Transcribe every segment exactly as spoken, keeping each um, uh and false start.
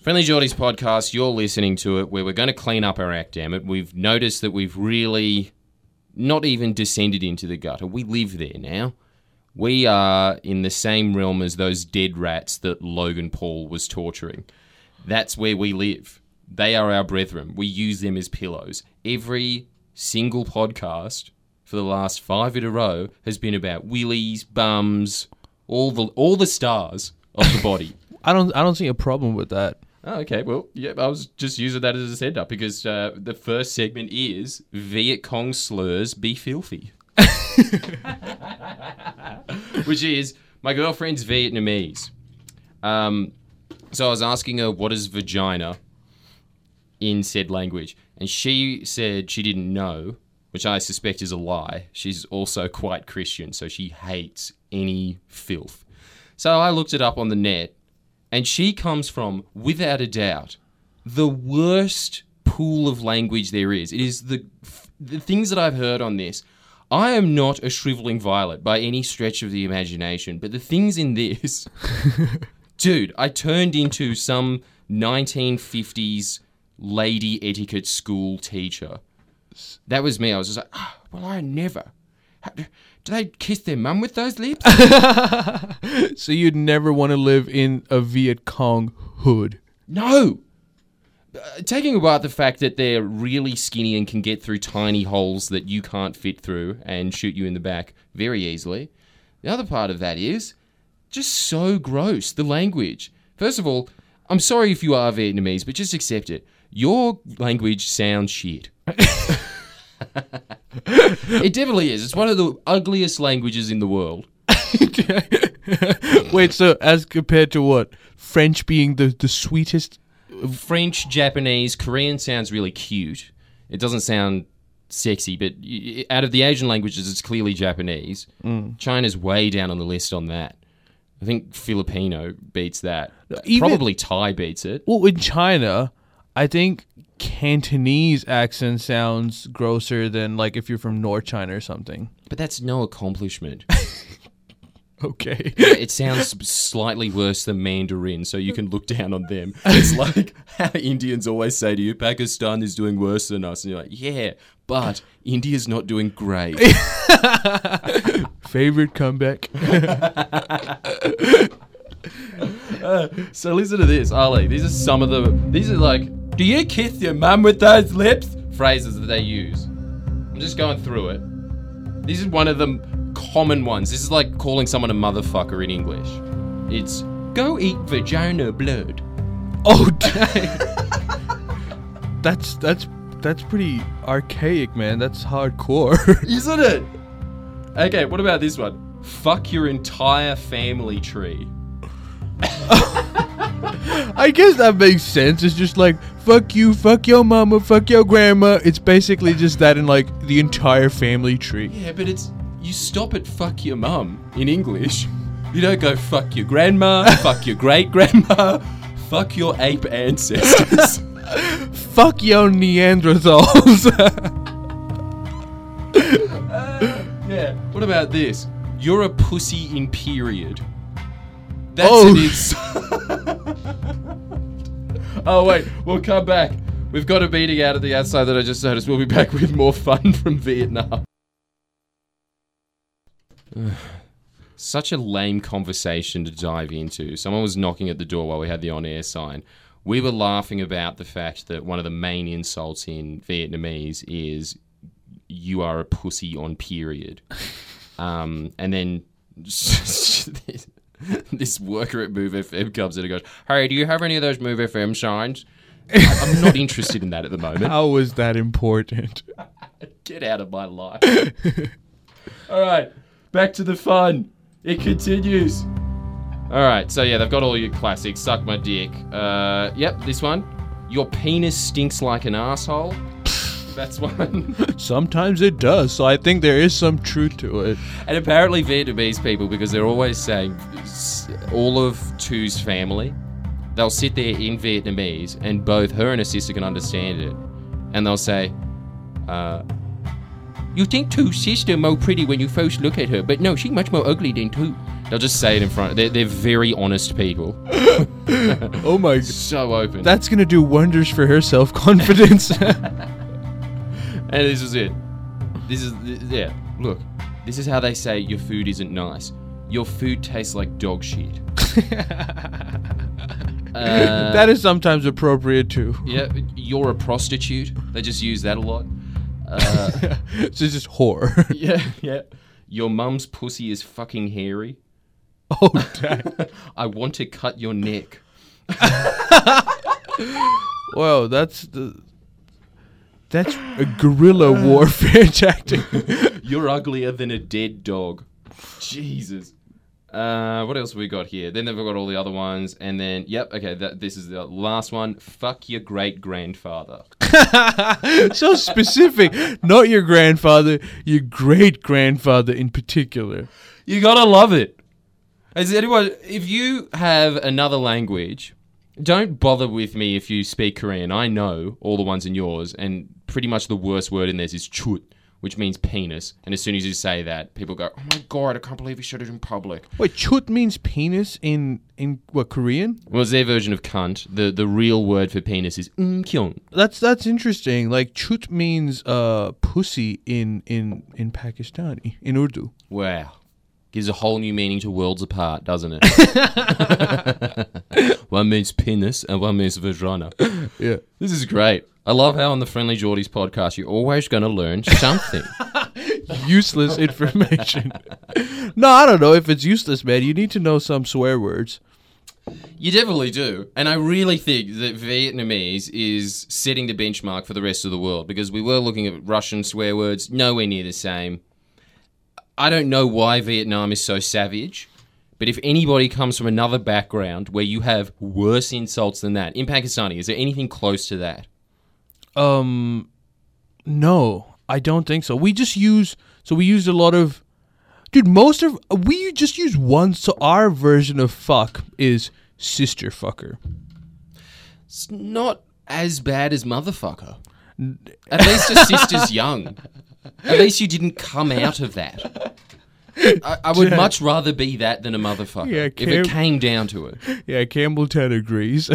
Friendly Geordies podcast, you're listening to it, where we're going to clean up our act, damn it. We've noticed that we've really not even descended into the gutter. We live there now. We are in the same realm as those dead rats that Logan Paul was torturing. That's where we live. They are our brethren. We use them as pillows. Every single podcast for the last five in a row has been about willies, bums, all the all the stars of the body. I don't I don't see a problem with that. Oh, okay, well, yeah, I was just using that as a setup because uh, the first segment is Viet Cong slurs be filthy. Which is, my girlfriend's Vietnamese. Um, so I was asking her, what is vagina in said language? And she said she didn't know, which I suspect is a lie. She's also quite Christian, so she hates any filth. So I looked it up on the net. And she comes from, without a doubt, the worst pool of language there is. It is the the things that I've heard on this. I am not a shriveling violet by any stretch of the imagination, but the things in this... Dude, I turned into some nineteen fifties lady etiquette school teacher. That was me. I was just like, oh, well, I never... Do they kiss their mum with those lips? So you'd never want to live in a Viet Cong hood? No! Uh, taking apart the fact that they're really skinny and can get through tiny holes that you can't fit through and shoot you in the back very easily. The other part of that is just so gross, the language. First of all, I'm sorry if you are Vietnamese, but just accept it. Your language sounds shit. It definitely is. It's one of the ugliest languages in the world. Wait, so as compared to what? French being the, the sweetest? French, Japanese, Korean sounds really cute. It doesn't sound sexy, but out of the Asian languages, it's clearly Japanese. Mm. China's way down on the list on that. I think Filipino beats that. Even, Probably Thai beats it. Well, in China, I think Cantonese accent sounds grosser than like if you're from North China or something. But that's no accomplishment. Okay. It sounds slightly worse than Mandarin, so you can look down on them. It's like how Indians always say to you, Pakistan is doing worse than us. And you're like, yeah, but India's not doing great. Favorite comeback. uh, so listen to this, Ali. These are some of the... These are like... Do you kiss your mum with those lips? Phrases that they use. I'm just going through it. This is one of the common ones. This is like calling someone a motherfucker in English. It's, go eat vagina blood. Oh, dang. that's, that's, that's pretty archaic, man. That's hardcore. Isn't it? Okay, what about this one? Fuck your entire family tree. I guess that makes sense. It's just like, fuck you, fuck your mama, fuck your grandma. It's basically just that in like the entire family tree. Yeah, but it's, you stop at fuck your mum in English. You don't go fuck your grandma, fuck your great grandma, fuck your ape ancestors. Fuck your Neanderthals. uh, yeah, what about this? You're a pussy in period. That's oh. it is. Oh, wait. We'll come back. We've got a meeting out at the outside that I just noticed. We'll be back with more fun from Vietnam. Such a lame conversation to dive into. Someone was knocking at the door while we had the on-air sign. We were laughing about the fact that one of the main insults in Vietnamese is you are a pussy on period. Um, and then... This worker at Move F M comes in and goes, hey, do you have any of those Move F M signs? I'm not interested in that at the moment. How was that important? Get out of my life. All right, back to the fun. It continues. All right, so yeah, they've got all your classics. Suck my dick. Uh, yep, this one. Your penis stinks like an asshole. That's one. Sometimes it does, so I think there is some truth to it. And apparently Vietnamese people, because they're always saying all of Tu's family, they'll sit there in Vietnamese and both her and her sister can understand it. And they'll say, uh, you think Tu's sister more pretty when you first look at her, but no, she's much more ugly than Tu. They'll just say it in front. They're, they're very honest people. Oh my god. So open. That's gonna do wonders for her self-confidence. And this is it. This is, yeah, look. This is how they say your food isn't nice. Your food tastes like dog shit. uh, That is sometimes appropriate too. Yeah, you're a prostitute. They just use that a lot. Uh, It's just whore. yeah, yeah. Your mum's pussy is fucking hairy. Oh, dang. I want to cut your neck. Wow, that's the... That's a guerrilla warfare tactic. You're uglier than a dead dog. Jesus. Uh, what else have we got here? Then they've got all the other ones, and then yep, okay. That this is the last one. Fuck your great grandfather. So specific. Not your grandfather, your great grandfather in particular. You gotta love it. As anyone, if you have another language, don't bother with me if you speak Korean. I know all the ones in yours, and pretty much the worst word in theirs is chut, which means penis. And as soon as you say that, people go, "Oh my god, I can't believe you said it in public." Wait, chut means penis in, in what, Korean? Well, it's their version of cunt. The the real word for penis is umkyung. That's that's interesting. Like chut means uh pussy in in in Pakistani, in Urdu. Wow. Gives a whole new meaning to Worlds Apart, doesn't it? One means penis and one means vagina. Yeah. This is great. I love how on the Friendly Geordies podcast you're always going to learn something. Useless information. No, I don't know if it's useless, man. You need to know some swear words. You definitely do. And I really think that Vietnamese is setting the benchmark for the rest of the world, because we were looking at Russian swear words, nowhere near the same. I don't know why Vietnam is so savage, but if anybody comes from another background where you have worse insults than that, in Pakistani, is there anything close to that? Um, no, I don't think so. We just use, so we use a lot of, dude, most of, we just use one, so our version of fuck is sister fucker. It's not as bad as motherfucker. At least your sister's young. At least you didn't come out of that. I, I would much rather be that than a motherfucker, Yeah, if Cam- it came down to it. Yeah, Campbelltown agrees.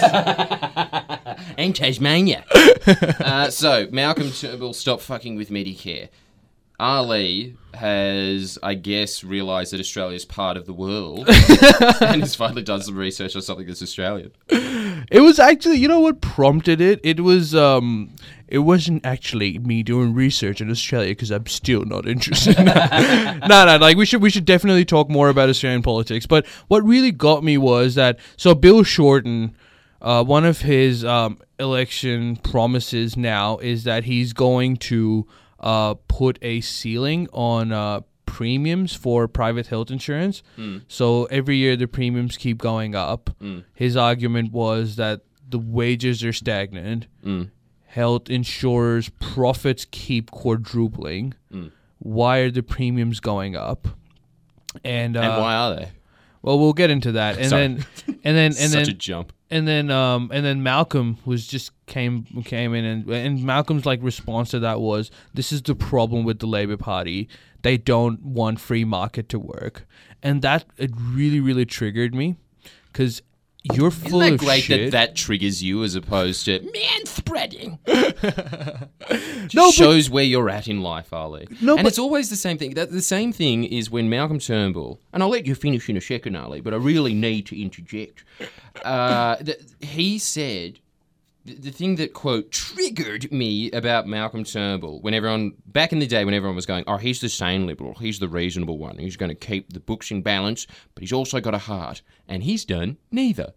And Tasmania. uh, so, Malcolm Turnbull stopped fucking with Medicare. Ali has, I guess, realised that Australia's part of the world and has finally done some research on something that's Australian. It was actually, you know what prompted it? It was, um, it wasn't actually me doing research in Australia, because I'm still not interested. No, no, like we should, we should definitely talk more about Australian politics. But what really got me was that, so Bill Shorten, uh, one of his um, election promises now is that he's going to uh, put a ceiling on uh, premiums for private health insurance. Mm. So every year the premiums keep going up. Mm. His argument was that the wages are stagnant. Mm. Health insurers' profits keep quadrupling. Mm. Why are the premiums going up? And, uh, and why are they? Well, we'll get into that. And Sorry. then and then and Such then a jump. And then um and then Malcolm was just came came in and and Malcolm's like response to that was, this is the problem with the Labour Party. They don't want free market to work. And that, it really really triggered me, cuz you're full Isn't that of great shit. that that triggers you as opposed to man spreading? No, but- shows where you're at in life, Ali. No, and but- it's always the same thing. That the same thing is when Malcolm Turnbull, and I'll let you finish in a second, Ali, but I really need to interject. Uh, th- he said the, the thing that, quote, triggered me about Malcolm Turnbull when everyone, back in the day when everyone was going, oh, he's the sane liberal, he's the reasonable one, he's going to keep the books in balance, but he's also got a heart. And he's done neither.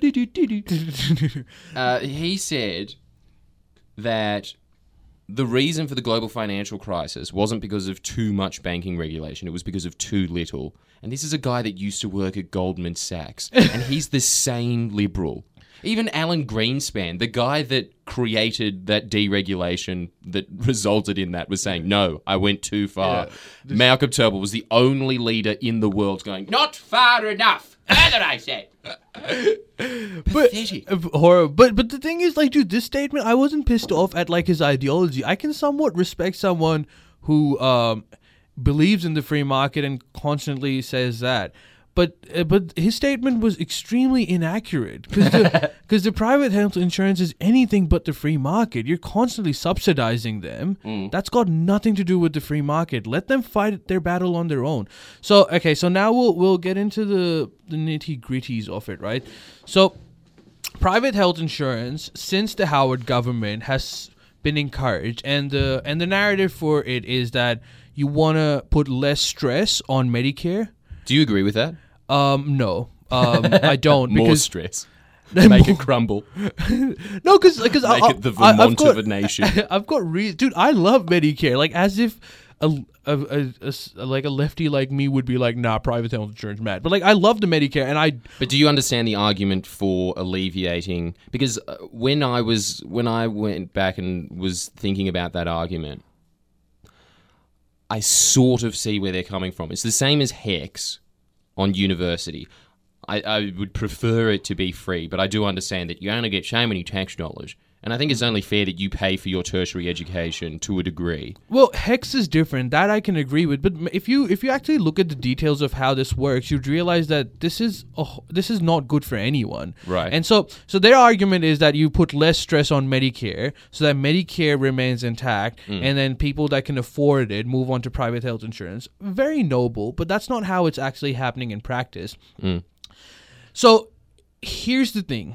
uh, he said that the reason for the global financial crisis wasn't because of too much banking regulation, it was because of too little. And this is a guy that used to work at Goldman Sachs, and he's the sane liberal. Even Alan Greenspan, the guy that created that deregulation that resulted in that, was saying, no, I went too far. Yeah, this- Malcolm Turnbull was the only leader in the world going, not far enough. Further, I said. Pathetic. But, uh, horror. But but the thing is, like, dude, this statement, I wasn't pissed off at like his ideology. I can somewhat respect someone who um believes in the free market and constantly says that. But uh, but his statement was extremely inaccurate because the, 'cause the private health insurance is anything but the free market. You're constantly subsidizing them. Mm. That's got nothing to do with the free market. Let them fight their battle on their own. So okay, so now we'll we'll get into the, the nitty gritties of it, right? So private health insurance, since the Howard government, has been encouraged, and the and the narrative for it is that you want to put less stress on Medicare. Do you agree with that? Um, no, um, I don't. More because stress. Make it crumble. No, because because Make I, it the I- I've Vermont got- of a nation. I've got re- dude. I love Medicare. Like as if a, a, a- a s- like a lefty like me would be like, nah, private health insurance, mad. But like I love the Medicare, and I But do you understand the argument for alleviating? Because uh, when I was when I went back and was thinking about that argument, I sort of see where they're coming from. It's the same as HECS on university. I, I would prefer it to be free, but I do understand that you only get so many tax dollars. And I think it's only fair that you pay for your tertiary education to a degree. well, HECS is different. That I can agree with. But if you if you actually look at the details of how this works, you'd realize that this is a, h- this is not good for anyone. Right. And so so their argument is that you put less stress on Medicare so that Medicare remains intact, and then people that can afford it move on to private health insurance. Very noble, but that's not how it's actually happening in practice. Mm. So here's the thing.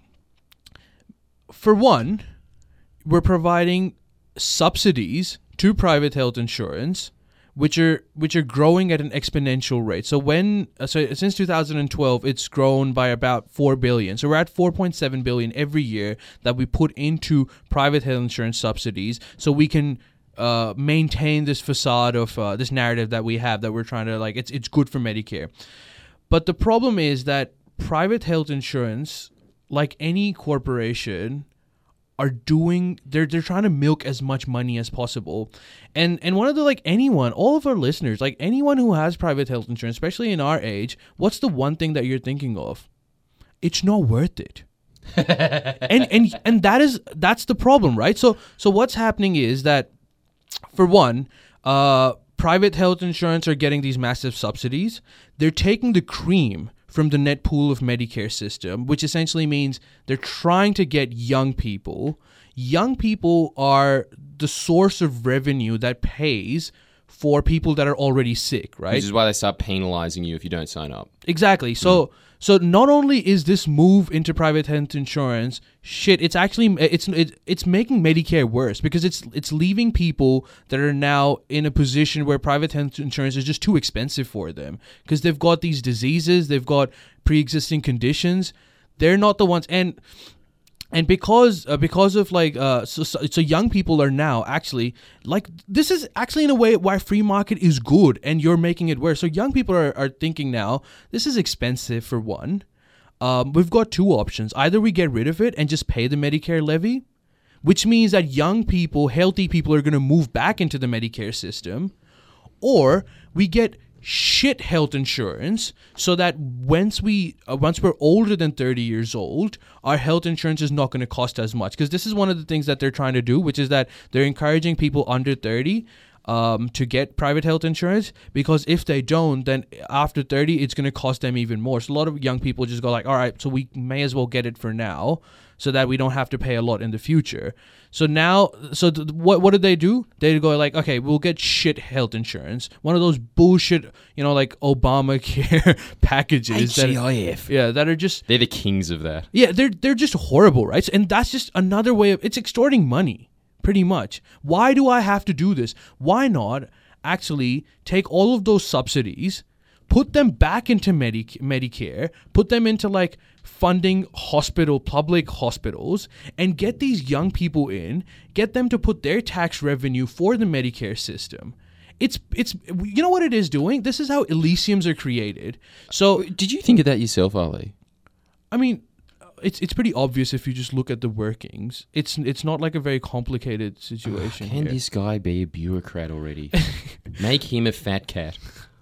For one, we're providing subsidies to private health insurance, which are which are growing at an exponential rate. So when uh, so since two thousand twelve, it's grown by about four billion. So we're at four point seven billion every year that we put into private health insurance subsidies, so we can uh, maintain this facade of uh, this narrative that we have that we're trying to like. It's it's good for Medicare, but the problem is that private health insurance, like any corporation, are doing they're they're trying to milk as much money as possible. And and one of the like anyone, all of our listeners, like anyone who has private health insurance, especially in our age, what's the one thing that you're thinking of? It's not worth it. and and and that is that's the problem, right? So so what's happening is that, for one, uh private health insurance are getting these massive subsidies. They're taking the cream from the net pool of Medicare system, which essentially means they're trying to get young people. Young people are the source of revenue that pays for people that are already sick, right? Which is why they start penalizing you if you don't sign up. Exactly. So so not only is this move into private health insurance shit, it's actually it's it, it's making Medicare worse because it's it's leaving people that are now in a position where private health insurance is just too expensive for them because they've got these diseases, they've got pre-existing conditions. They're not the ones, and And because uh, because of like uh so, so so young people are now actually like this is actually in a way why free market is good and you're making it worse. So young people are, are thinking now this is expensive for one. Um, we've got two options. Either we get rid of it and just pay the Medicare levy, which means that young people, healthy people are going to move back into the Medicare system, or we get shit health insurance so that once we uh, once we're older than thirty years old, our health insurance is not going to cost as much, because this is one of the things that they're trying to do, which is that they're encouraging people under thirty um to get private health insurance, because if they don't, then after thirty it's going to cost them even more. So a lot of young people just go like, all right, so we may as well get it for now so that we don't have to pay a lot in the future. So now, so th- what what did they do? They go like, okay, we'll get shit health insurance, one of those bullshit, you know, like Obamacare packages. H G I F. That, yeah, that are just They're the kings of that. yeah, they're they're just horrible, right? And that's just another way of it's extorting money, pretty much. Why do I have to do this? Why not actually take all of those subsidies, put them back into Medi- Medicare, put them into like funding hospital, public hospitals, and get these young people in, get them to put their tax revenue for the Medicare system. It's, it's, you know what it is doing? This is how Elysiums are created. So, Did you think of that yourself, Ali? I mean, it's it's pretty obvious if you just look at the workings. It's it's not like a very complicated situation Can here. this guy be a bureaucrat already? Make him a fat cat.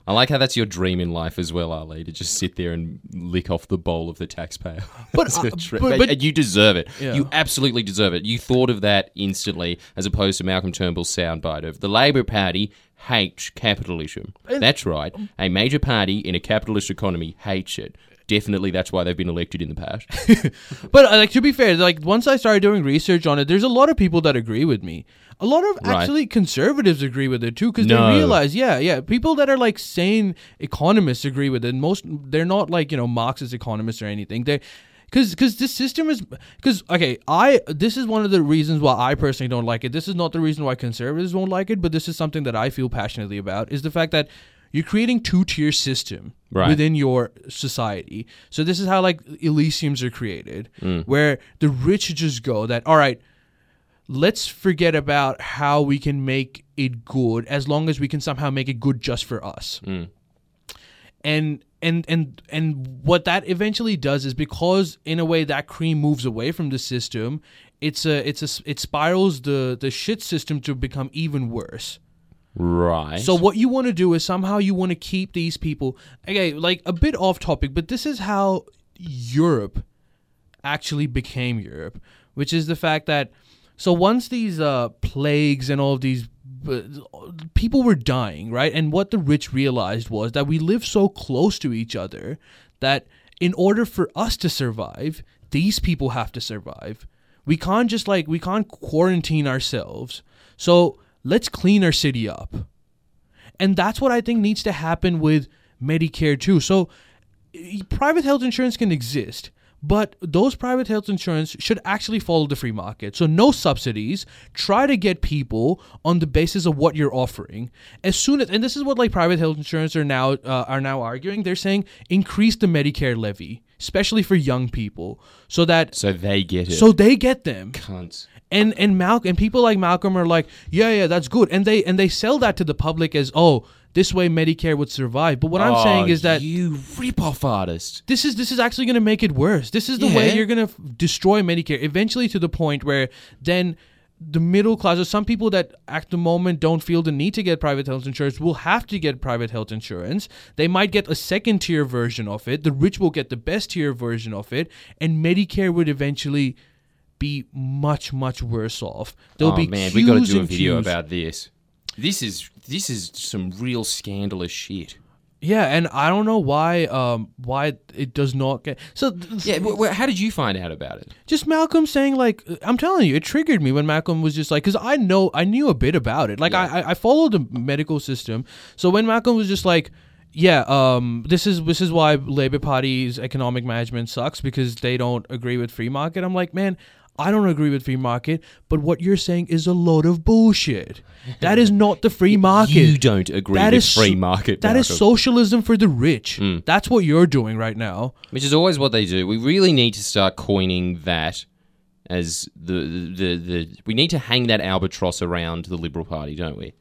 I like how that's your dream in life as well, Ali, to just sit there and lick off the bowl of the taxpayer. But, That's uh, a tre- but- but- but- you deserve it. Yeah. You absolutely deserve it. You thought of that instantly, as opposed to Malcolm Turnbull's soundbite of the Labor Party hates capitalism. That's right. A major party in a capitalist economy hates it. Definitely, that's why they've been elected in the past. But uh, like to be fair, like once I started doing research on it, there's a lot of people that agree with me. A lot of Right. actually conservatives agree with it too, because No. they realize, yeah, yeah, people that are like sane economists agree with it. Most they're not like you know Marxist economists or anything. They because because this system is because okay, I this is one of the reasons why I personally don't like it. This is not the reason why conservatives won't like it, but this is something that I feel passionately about. Is the fact that you're creating two-tier system Right. within your society. So this is how like Elysiums are created, where the rich just go that, all right, let's forget about how we can make it good as long as we can somehow make it good just for us. And and and and what that eventually does is because in a way that cream moves away from the system, it's a it's a it spirals the the shit system to become even worse. Right. So what you want to do is somehow you want to keep these people, okay, like a bit off topic, but this is how Europe actually became Europe, which is the fact that, so once these uh, plagues and all of these, uh, people were dying, right? And what the rich realized was that we live so close to each other that in order for us to survive, these people have to survive. We can't just like, we can't quarantine ourselves. So let's clean our city up. And that's what I think needs to happen with Medicare too. So e- private health insurance can exist, but those private health insurance should actually follow the free market. So no subsidies. Try to get people on the basis of what you're offering. As soon as, and this is what like private health insurance are now uh, are now arguing. They're saying increase the Medicare levy, especially for young people, so that so they get it. so they get them. Cunts. And and Malcolm and people like Malcolm are like, yeah, yeah, that's good. And they and they sell that to the public as, oh, this way Medicare would survive. But what I'm Oh, saying is that you rip-off artist. this is this is actually going to make it worse. This is the way Yeah. you're going to f- destroy Medicare eventually, to the point where then the middle class, or some people that at the moment don't feel the need to get private health insurance, will have to get private health insurance. They might get a second tier version of it. The rich will get the best tier version of it, and Medicare would eventually be much much worse off. There'll oh be man, we got to queues do a and video queues. about this. This is this is some real scandalous shit. Yeah, and I don't know why um why it does not get so. Yeah, wh- wh- how did you find out about it? Just Malcolm saying, like, I'm telling you, it triggered me when Malcolm was just like, because I know, I knew a bit about it. Like, Yeah. I, I follow the medical system. So when Malcolm was just like, yeah, um, this is this is why Labour Party's economic management sucks, because they don't agree with free market. I'm like, man, I don't agree with free market, but what you're saying is a load of bullshit. That is not the free market. You don't agree That with is free so- market. That is Malcolm. socialism for the rich. That's what you're doing right now. Which is always what they do. We really need to start coining that as the the, the we need to hang that albatross around the Liberal Party, don't we?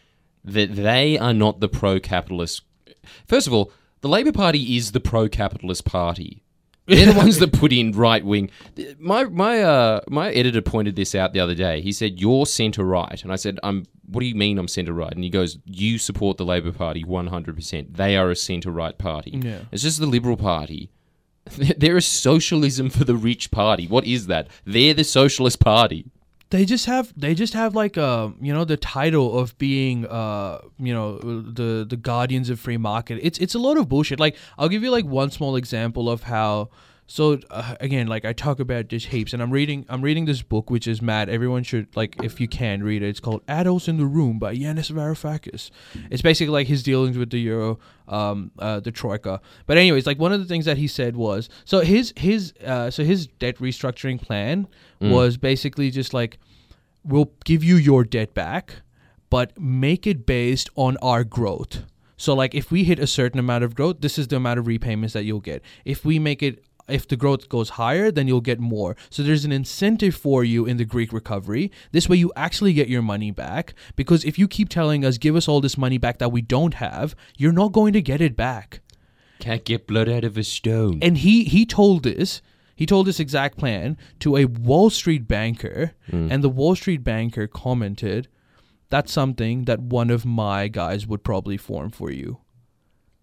That they are not the pro-capitalist. First of all, the Labor Party is the pro-capitalist party. They're the ones that put in right wing. My my uh my editor pointed this out the other day. He said, "You're centre right," and I said, "I'm. What do you mean I'm centre right?" And he goes, "You support the Labor Party one hundred percent. They are a centre right party. Yeah. It's just the Liberal Party. They're a socialism for the rich party. What is that? They're the socialist party." They just have they just have like uh you know the title of being uh you know the the guardians of free market. It's it's a lot of bullshit. Like, I'll give you like one small example of how. So uh, again, like I talk about this heaps, and I'm reading I'm reading this book which is mad. Everyone should, like, if you can, read it. It's called Adults in the Room by Yanis Varoufakis. It's basically like his dealings with the euro, um, uh, the troika. But anyways, like one of the things that he said was, so his his uh, so his debt restructuring plan was basically just like, we'll give you your debt back, but make it based on our growth. So like if we hit a certain amount of growth, this is the amount of repayments that you'll get. If we make it If the growth goes higher, then you'll get more. So there's an incentive for you in the Greek recovery. This way you actually get your money back. Because if you keep telling us, give us all this money back that we don't have, you're not going to get it back. Can't get blood out of a stone. And he he told this, he told this exact plan to a Wall Street banker. And the Wall Street banker commented, that's something that one of my guys would probably form for you.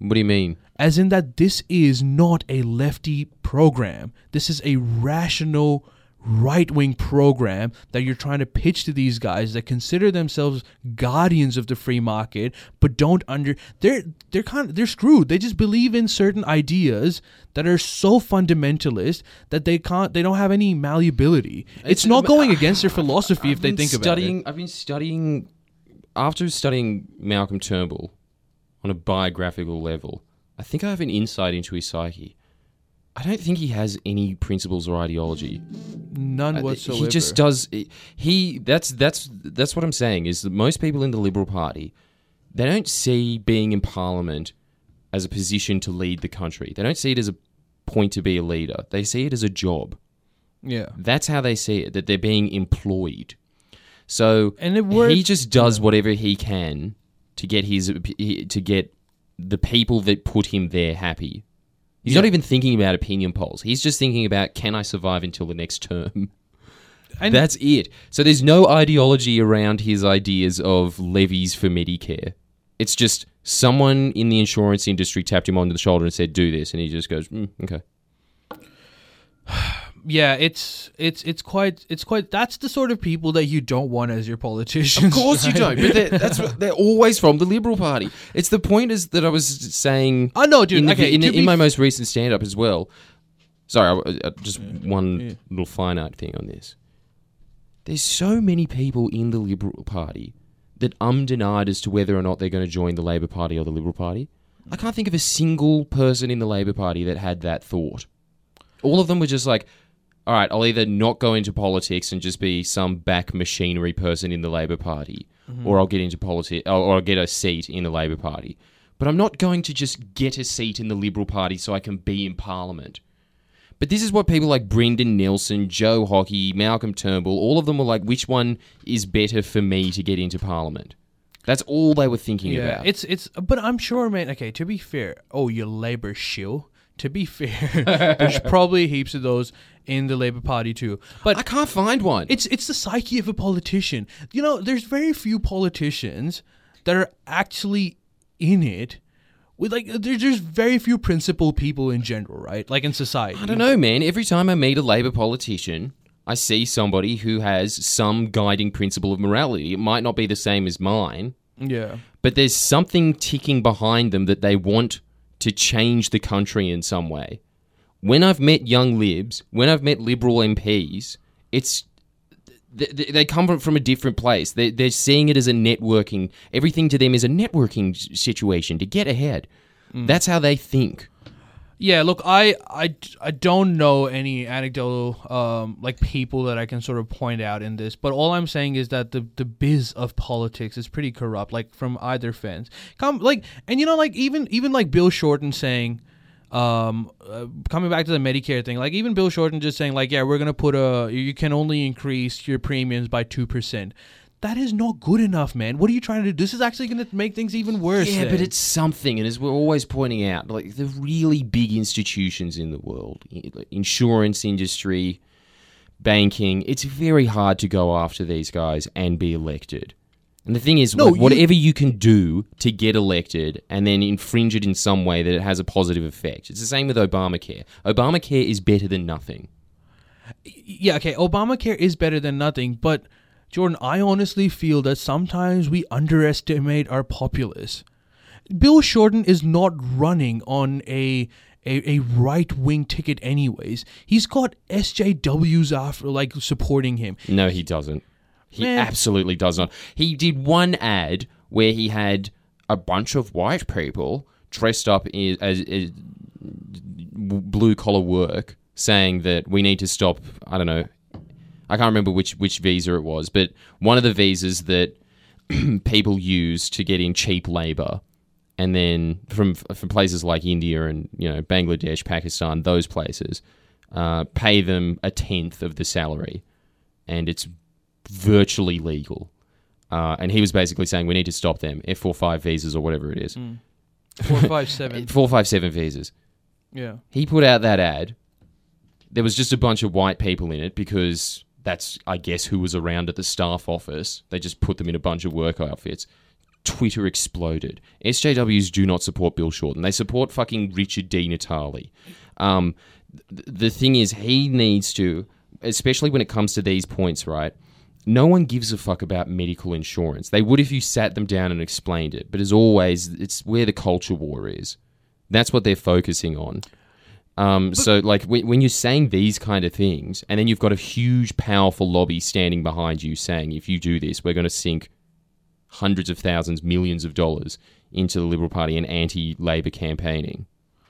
What do you mean? As in that this is not a lefty program. This is a rational right-wing program that you're trying to pitch to these guys that consider themselves guardians of the free market, but don't under they're they're kind of they're screwed. They just believe in certain ideas that are so fundamentalist that they can't they don't have any malleability. It's, it's not going against their philosophy if they think studying, about it. I've been studying after studying Malcolm Turnbull on a biographical level. I think I have an insight into his psyche. I don't think he has any principles or ideology. None whatsoever. He just does. He that's that's that's what I'm saying is that most people in the Liberal Party, they don't see being in Parliament as a position to lead the country. They don't see it as a point to be a leader. They see it as a job. Yeah, that's how they see it. That they're being employed. So and it works, he just does yeah. whatever he can to get his to get the people that put him there happy. He's yeah. not even thinking about opinion polls. He's just thinking about, can I survive until the next term? And that's it. So there's no ideology around his ideas of levies for Medicare. It's just someone in the insurance industry tapped him on the shoulder and said, do this. And he just goes, mm, okay. Yeah, it's it's it's quite it's quite. That's the sort of people that you don't want as your politicians. Of course right? you don't. But they're, that's what, they're always from the Liberal Party. It's the point is that I was saying. Oh no, dude. In, the, okay, in, in be my f- most recent stand-up as well. Sorry, I, I, just yeah, one yeah. little finite thing on this. There's so many people in the Liberal Party that undenied as to whether or not they're going to join the Labor Party or the Liberal Party. I can't think of a single person in the Labor Party that had that thought. All of them were just like, all right, I'll either not go into politics and just be some back machinery person in the Labor Party, mm-hmm. or I'll get into politics, or I'll get a seat in the Labor Party. But I'm not going to just get a seat in the Liberal Party so I can be in Parliament. But this is what people like Brendan Nelson, Joe Hockey, Malcolm Turnbull, all of them were like, which one is better for me to get into Parliament? That's all they were thinking yeah, about. It's it's. But I'm sure, man. Okay, to be fair, oh, you're Labour shill. To be fair, there's probably heaps of those in the Labour Party too. But I can't find one. It's it's the psyche of a politician. You know, there's very few politicians that are actually in it. With like, there's there's very few principled people in general, right? Like in society. I don't know, man. Every time I meet a Labour politician, I see somebody who has some guiding principle of morality. It might not be the same as mine. Yeah. But there's something ticking behind them that they want to change the country in some way. When I've met young libs, when I've met Liberal M Ps, it's they, they come from, from a different place. They, they're seeing it as a networking. Everything to them is a networking situation to get ahead. Mm. That's how they think. Yeah, look, I, I, I don't know any anecdotal um, like people that I can sort of point out in this, but all I'm saying is that the, the biz of politics is pretty corrupt, like from either fence. Come like, and you know, like even even like Bill Shorten saying, um, uh, coming back to the Medicare thing, like even Bill Shorten just saying like, yeah, we're gonna put a you can only increase your premiums by two percent. That is not good enough, man. What are you trying to do? This is actually going to make things even worse. Yeah, then. but it's something. And as we're always pointing out, like the really big institutions in the world, insurance industry, banking, it's very hard to go after these guys and be elected. And the thing is, no, like, you... whatever you can do to get elected and then infringe it in some way that it has a positive effect. It's the same with Obamacare. Obamacare is better than nothing. Yeah, okay, Obamacare is better than nothing, but... Jordan, I honestly feel that sometimes we underestimate our populace. Bill Shorten is not running on a a, a right-wing ticket anyways. He's got S J Ws after, like, supporting him. No, he doesn't. He Man. absolutely does not. He did one ad where he had a bunch of white people dressed up as, as, as blue-collar work saying that we need to stop, I don't know, I can't remember which, which visa it was, but one of the visas that people use to get in cheap labor, and then from from places like India and you know Bangladesh, Pakistan, those places, uh, pay them a tenth of the salary, and it's virtually legal. Uh, and he was basically saying we need to stop them F forty-five visas or whatever it is, mm. four five seven, four five seven visas. Yeah, he put out that ad. There was just a bunch of white people in it because. That's, I guess, who was around at the staff office. They just put them in a bunch of work outfits. Twitter exploded. S J Ws do not support Bill Shorten. They support fucking Richard D. Natale. Um, th- the thing is, he needs to, especially when it comes to these points, right? No one gives a fuck about medical insurance. They would if you sat them down and explained it. But as always, it's where the culture war is. That's what they're focusing on. Um, but, so, like, when, when you're saying these kind of things, and then you've got a huge, powerful lobby standing behind you saying, if you do this, we're going to sink hundreds of thousands, millions of dollars into the Liberal Party and anti-Labor campaigning.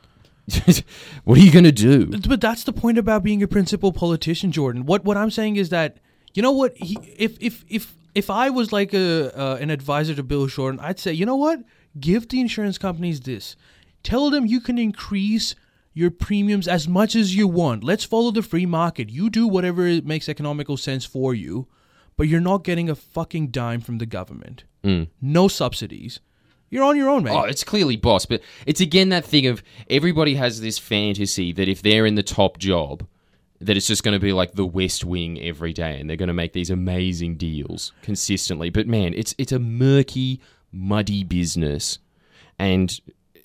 What are you going to do? But that's the point about being a principled politician, Jordan. What what I'm saying is that, you know what, he, if if if if I was like a uh, an advisor to Bill Shorten, I'd say, you know what, give the insurance companies this. Tell them you can increase your premiums as much as you want. Let's follow the free market. You do whatever makes economical sense for you, but you're not getting a fucking dime from the government. Mm. No subsidies. You're on your own, man. Oh, it's clearly boss, but it's again that thing of everybody has this fantasy that if they're in the top job, that it's just going to be like the West Wing every day and they're going to make these amazing deals consistently. But man, it's it's a murky, muddy business. And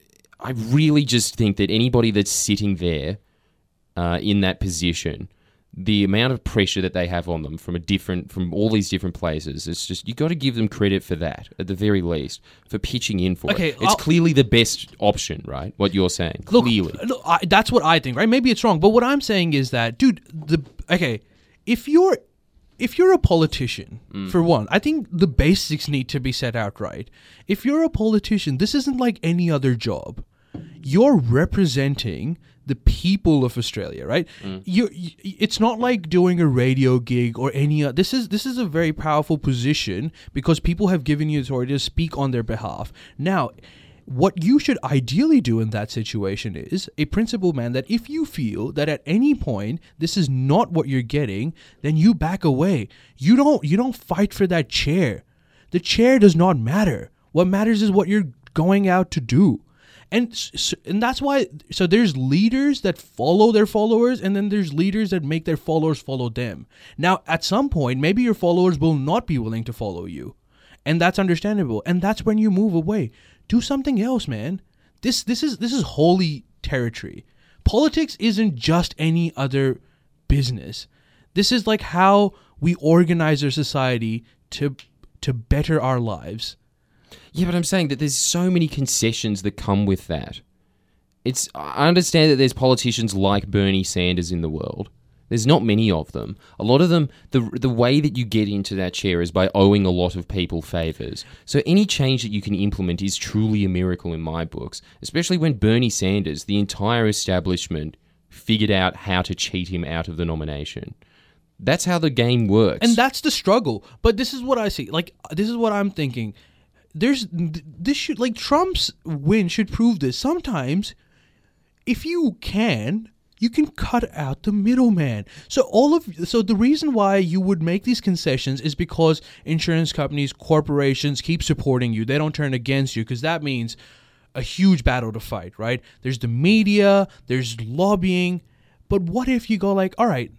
I really just think that anybody that's sitting there uh, in that position, the amount of pressure that they have on them from a different, from all these different places, it's just, you got to give them credit for that, at the very least, for pitching in for Okay, it. It's I'll- clearly the best option, right? What you're saying. Look, Clearly. look, I, that's what I think, right? Maybe it's wrong, but what I'm saying is that, dude, the okay, if you're if you're a politician, Mm. for one, I think the basics need to be set out right. If you're a politician, this isn't like any other job. You're representing the people of Australia, right? Mm. You, you, it's not like doing a radio gig or any. Uh, this is this is a very powerful position because people have given you authority to speak on their behalf. Now, what you should ideally do in that situation is a principled man that if you feel that at any point this is not what you're getting, then you back away. You don't you don't fight for that chair. The chair does not matter. What matters is what you're going out to do. And s- and that's why, so there's leaders that follow their followers, and then there's leaders that make their followers follow them. Now, at some point, maybe your followers will not be willing to follow you. And that's understandable. And that's when you move away. Do something else, man. This this is this is holy territory. Politics isn't just any other business. This is like how we organize our society to to better our lives. Yeah, but I'm saying that there's so many concessions that come with that. It's I understand that there's politicians like Bernie Sanders in the world. There's not many of them. A lot of them, the the way that you get into that chair is by owing a lot of people favours. So any change that you can implement is truly a miracle in my books, especially when Bernie Sanders, the entire establishment, figured out how to cheat him out of the nomination. That's how the game works. And that's the struggle. But this is what I see. Like, this is what I'm thinking. There's this should like Trump's win should prove this. Sometimes, if you can, you can cut out the middleman. So all of so the reason why you would make these concessions is because insurance companies, corporations keep supporting you. They don't turn against you because that means a huge battle to fight, right? There's the media, there's lobbying. But what if you go like, all right,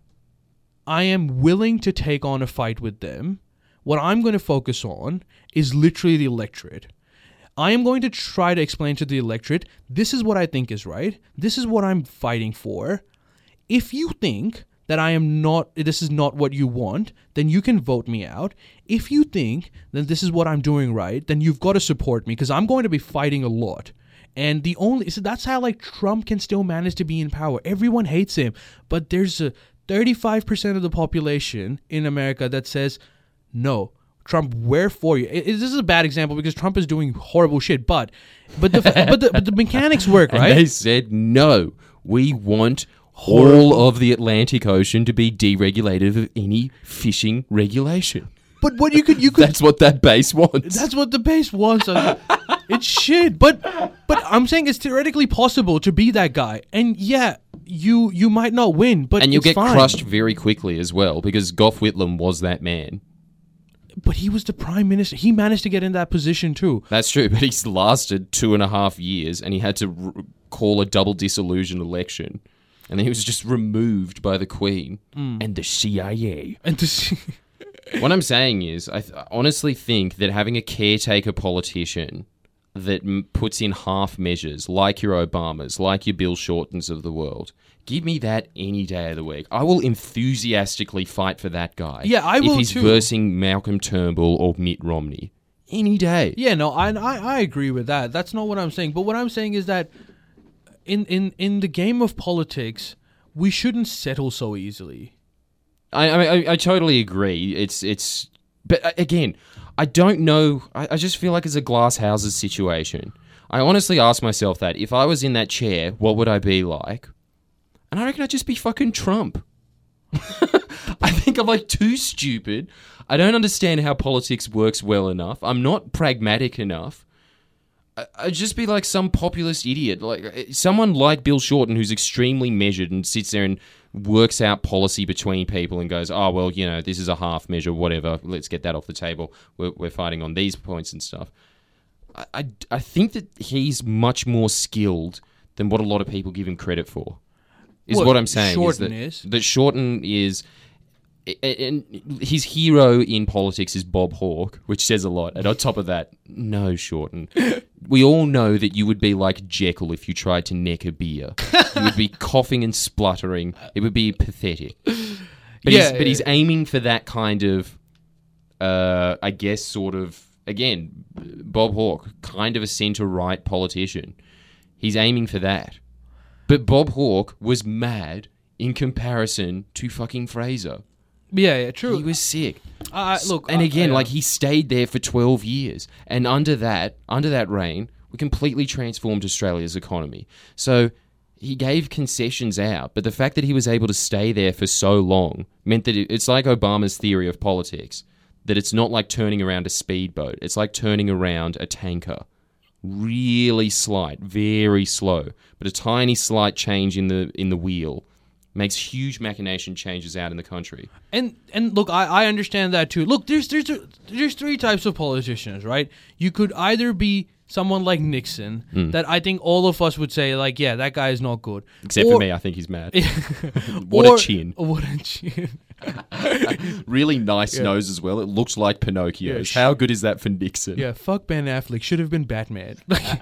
I am willing to take on a fight with them. What I'm going to focus on is literally the electorate. I am going to try to explain to the electorate, this is what I think is right. This is what I'm fighting for. If you think that I am not, this is not what you want, then you can vote me out. If you think that this is what I'm doing right, then you've got to support me because I'm going to be fighting a lot. And the only, so that's how like Trump can still manage to be in power. Everyone hates him, but there's a thirty-five percent of the population in America that says, no, Trump, we're for you. It, it, this is a bad example because Trump is doing horrible shit, but but the but the, but the mechanics work, right? And they said, no, we want all of the Atlantic Ocean to be deregulated of any fishing regulation. But what you could you could That's what that base wants. that's what the base wants. It's shit. But but I'm saying it's theoretically possible to be that guy, and yeah, you you might not win, but and you'll it's get fine. crushed very quickly as well because Gough Whitlam was that man. But he was the prime minister. He managed to get in that position too. That's true, but he's lasted two and a half years and he had to r- call a double dissolution election. And then he was just removed by the Queen Mm. and the C I A. And to see, What I'm saying is, I th- honestly think that having a caretaker politician that m- puts in half measures, like your Obamas, like your Bill Shortens of the world, give me that any day of the week. I will enthusiastically fight for that guy. Yeah, I will if he's too. versing Malcolm Turnbull or Mitt Romney. Any day. Yeah, no, I, I I agree with that. That's not what I'm saying. But what I'm saying is that in in, in the game of politics, we shouldn't settle so easily. I, I I I totally agree. It's it's, but uh, again, I don't know. I, I just feel like it's a glass houses situation. I honestly ask myself that if I was in that chair, what would I be like? And I reckon I'd just be fucking Trump. I think I'm like too stupid. I don't understand how politics works well enough. I'm not pragmatic enough. I- I'd just be like some populist idiot, like someone like Bill Shorten, who's extremely measured and sits there and works out policy between people and goes, oh, well, you know, this is a half measure, whatever. Let's get that off the table. We're, we're fighting on these points and stuff. I, I, I think that he's much more skilled than what a lot of people give him credit for, is What what I'm saying. Shorten is. That, is? that Shorten is... And his hero in politics is Bob Hawke, which says a lot. And on top of that, no, Shorten. We all know that you would be like Jekyll if you tried to neck a beer. You would be coughing and spluttering. It would be pathetic. But, Yeah, he's, but yeah. he's aiming for that kind of, uh, I guess, sort of, again, Bob Hawke, kind of a centre-right politician. He's aiming for that. But Bob Hawke was mad in comparison to fucking Fraser. Yeah, yeah, true. He was sick. Uh, look, and uh, again, yeah. like he stayed there for twelve years, and under that, under that reign, we completely transformed Australia's economy. So he gave concessions out, but the fact that he was able to stay there for so long meant that it, it's like Obama's theory of politics, that it's not like turning around a speedboat; it's like turning around a tanker. Really slight, very slow, but a tiny slight change in the in the wheel makes huge machination changes out in the country. And and look, I, I understand that too. Look, there's there's there's three types of politicians, right? You could either be someone like Nixon, Hmm. that I think all of us would say, like, yeah, that guy is not good. Except Or- for me, I think he's mad. What or- a chin. What a chin. Really nice Yeah. nose as well. It looks like Pinocchio's. Yeah, sh- How good is that for Nixon? Yeah, fuck Ben Affleck. Should have been Batman.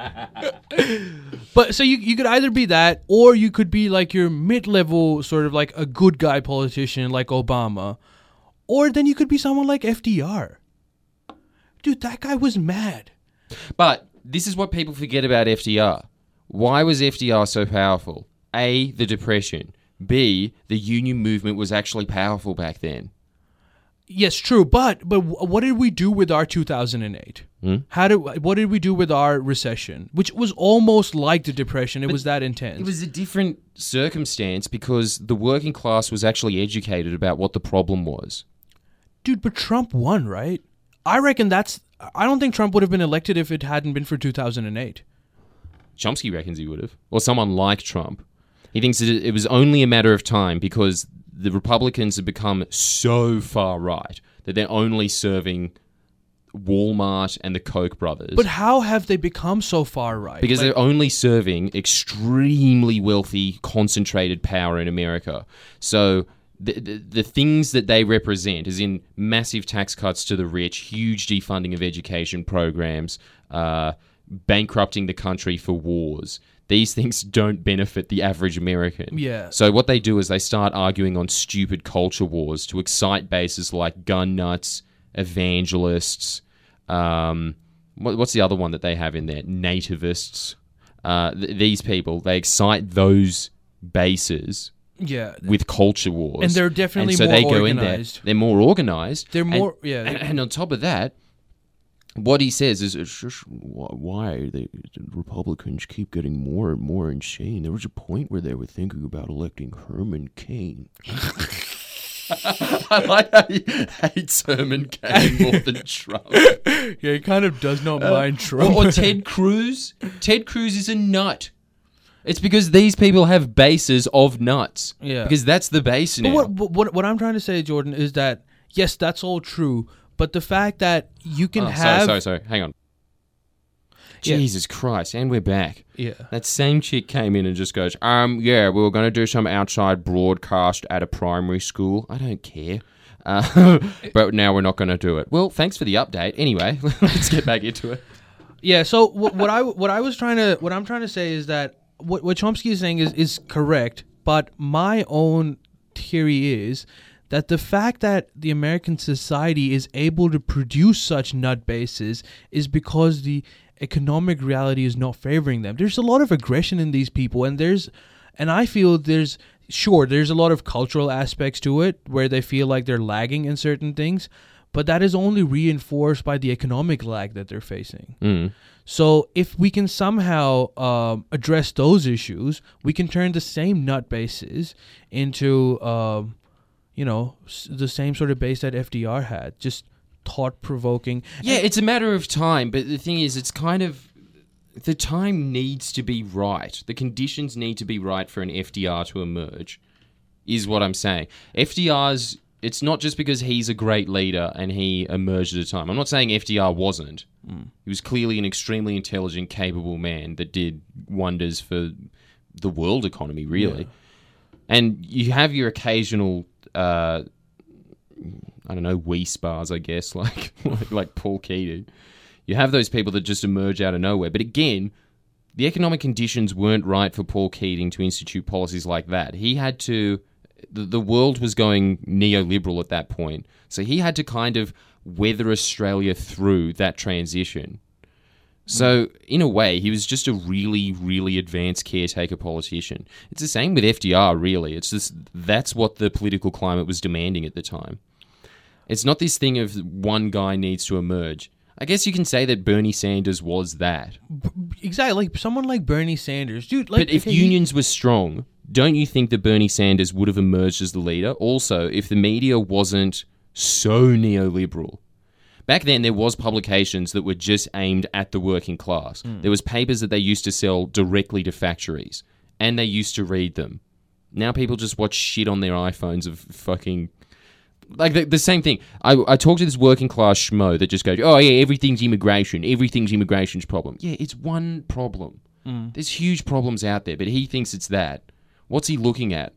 But so you you could either be that, or you could be like your mid-level sort of like a good guy politician like Obama, or then you could be someone like F D R. Dude, that guy was mad. But this is what people forget about F D R. Why was F D R so powerful? A, the Depression. B, the union movement was actually powerful back then. Yes, true. But but wh- what did we do with our two thousand eight? Hmm? How did what did we do with our recession, which was almost like the Depression? It was that intense. It was a different circumstance because the working class was actually educated about what the problem was. Dude, but Trump won, right? I reckon that's. I don't think Trump would have been elected if it hadn't been for two thousand eight. Chomsky reckons he would have. Or someone like Trump. He thinks that it was only a matter of time because the Republicans have become so far right that they're only serving Walmart and the Koch brothers. But how have they become so far right? Because Like, they're only serving extremely wealthy, concentrated power in America. So the, the the things that they represent is in massive tax cuts to the rich, huge defunding of education programs, uh, bankrupting the country for wars. These things don't benefit the average American. Yeah. So what they do is they start arguing on stupid culture wars to excite bases like gun nuts, evangelists, um, what, what's the other one that they have in there? Nativists. Uh, th- these people, they excite those bases yeah, with culture wars. And they're definitely and so more they go in there. organized. They're more organized. They're and- more- yeah. And, and on top of that, what he says is, it's just wh- why the Republicans keep getting more and more insane. There was a point where they were thinking about electing Herman Cain. I like how he hates Herman Cain more than Trump. yeah, he kind of does not mind Trump. Or, or Ted Cruz. Ted Cruz is a nut. It's because these people have bases of nuts. Yeah. Because that's the base now. But what, what what I'm trying to say, Jordan, is that yes, that's all true. But the fact that you can Oh, have sorry, sorry, sorry. Hang on. Yeah. Jesus Christ, and we're back. yeah. That same chick came in and just goes, um, yeah, we were going to do some outside broadcast at a primary school. I don't care. Uh, but now we're not going to do it. Well, thanks for the update. Anyway, let's get back into it. Yeah. So what, what I what I was trying to what I'm trying to say is that what what Chomsky is saying is is correct, but my own theory is that the fact that the American society is able to produce such nut bases is because the economic reality is not favoring them. There's a lot of aggression in these people, and there's, and I feel there's, sure, there's a lot of cultural aspects to it where they feel like they're lagging in certain things, but that is only reinforced by the economic lag that they're facing. Mm. So if we can somehow um, address those issues, we can turn the same nut bases into, um, you know, s- the same sort of base that F D R had, just thought-provoking. Yeah, it's a matter of time, but the thing is, it's kind of, the time needs to be right. The conditions need to be right for an F D R to emerge, is what I'm saying. F D R's, it's not just because he's a great leader and he emerged at a time. I'm not saying F D R wasn't. Mm. He was clearly an extremely intelligent, capable man that did wonders for the world economy, really. Yeah. And you have your occasional... Uh, I don't know, wee spars, I guess, like, like like Paul Keating. You have those people that just emerge out of nowhere. But again, the economic conditions weren't right for Paul Keating to institute policies like that. He had to... The, the world was going neoliberal at that point. So he had to kind of weather Australia through that transition. So, in a way, he was just a really, really advanced caretaker politician. It's the same with F D R, really. It's just that's what the political climate was demanding at the time. It's not this thing of one guy needs to emerge. I guess you can say that Bernie Sanders was that. Exactly, like someone like Bernie Sanders, dude. Like, but if okay, unions were strong, don't you think that Bernie Sanders would have emerged as the leader? Also, if the media wasn't so neoliberal. Back then, there was publications that were just aimed at the working class. Mm. There was papers that they used to sell directly to factories, and they used to read them. Now people just watch shit on their iPhones of fucking... Like, the, the same thing. I, I talked to this working class schmo that just goes, oh, yeah, everything's immigration. Everything's immigration's problem. Yeah, it's one problem. Mm. There's huge problems out there, but he thinks it's that. What's he looking at?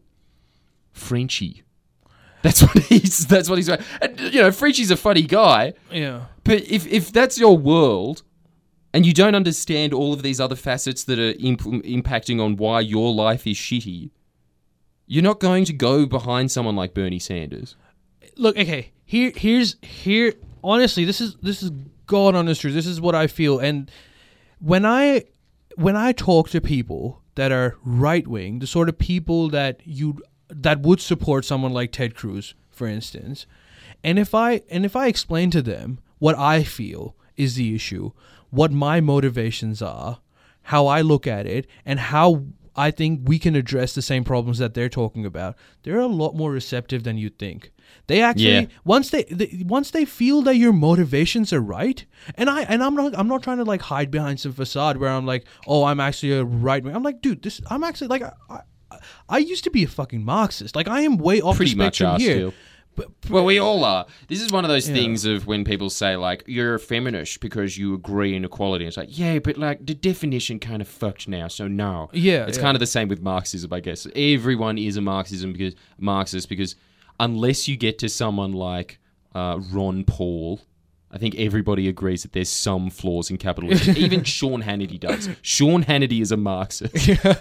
Frenchie. That's what he's. That's what he's. And, you know, Frenchie's a funny guy. Yeah. But if if that's your world, and you don't understand all of these other facets that are imp- impacting on why your life is shitty, you're not going to go behind someone like Bernie Sanders. Look, okay. Here, here's here. Honestly, this is this is God honest truth. This is what I feel. And when I when I talk to people that are right wing, the sort of people that you. that would support someone like Ted Cruz, for instance. And if I and if I explain to them what I feel is the issue, what my motivations are, how I look at it, and how I think we can address the same problems that they're talking about, they're a lot more receptive than you'd think. They actually yeah. once they, they once they feel that your motivations are right, and I and I'm not I'm not trying to like hide behind some facade where I'm like, oh, I'm actually a right wing. I'm like, dude, this I'm actually like I, I I used to be a fucking Marxist. Like, I am way off Pretty the spectrum much here. Still. But, but, well, we all are. This is one of those yeah. things of when people say, like, you're a feminist because you agree in equality. It's like, yeah, but, like, the definition kind of fucked now, so no. Yeah. It's yeah. kind of the same with Marxism, I guess. Everyone is a Marxism because Marxist because unless you get to someone like uh, Ron Paul... I think everybody agrees that there's some flaws in capitalism. Even Sean Hannity does. Sean Hannity is a Marxist. Yeah,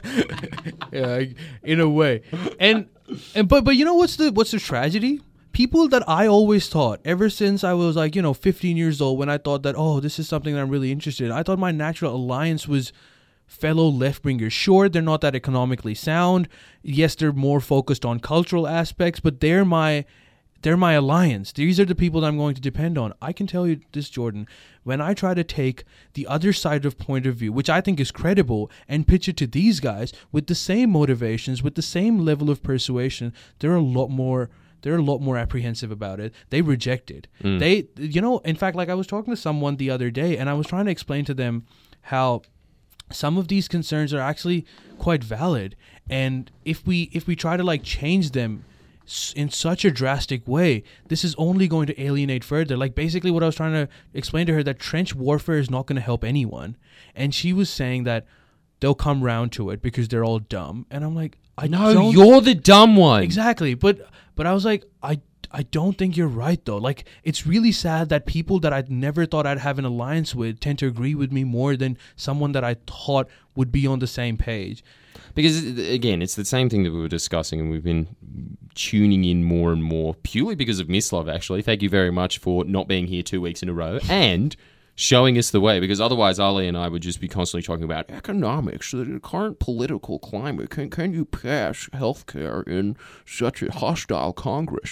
yeah, in a way. And and but but you know what's the what's the tragedy? People that I always thought ever since I was like, you know, fifteen years old, when I thought that, oh, this is something that I'm really interested in. I thought my natural alliance was fellow left-wingers. Sure, they're not that economically sound. Yes, they're more focused on cultural aspects, but they're my They're my alliance. These are the people that I'm going to depend on. I can tell you this, Jordan, when I try to take the other side of point of view, which I think is credible, and pitch it to these guys with the same motivations, with the same level of persuasion, they're a lot more they're a lot more apprehensive about it. They reject it. Mm. They, you know, in fact, like I was talking to someone the other day, and I was trying to explain to them how some of these concerns are actually quite valid. And if we if we try to like change them in such a drastic way, this is only going to alienate further. Like basically what I was trying to explain to her, that trench warfare is not going to help anyone. And she was saying that they'll come round to it because they're all dumb. And I'm like, I no, don't... you're the dumb one. Exactly. But but I was like, I I don't think you're right though. Like, it's really sad that people that I never thought I'd have an alliance with tend to agree with me more than someone that I thought would be on the same page. Because, again, it's the same thing that we were discussing, and we've been tuning in more and more, purely because of Mislove, actually. Thank you very much for not being here two weeks in a row, and showing us the way, because otherwise Ali and I would just be constantly talking about economics, the current political climate. Can, can you pass healthcare in such a hostile Congress?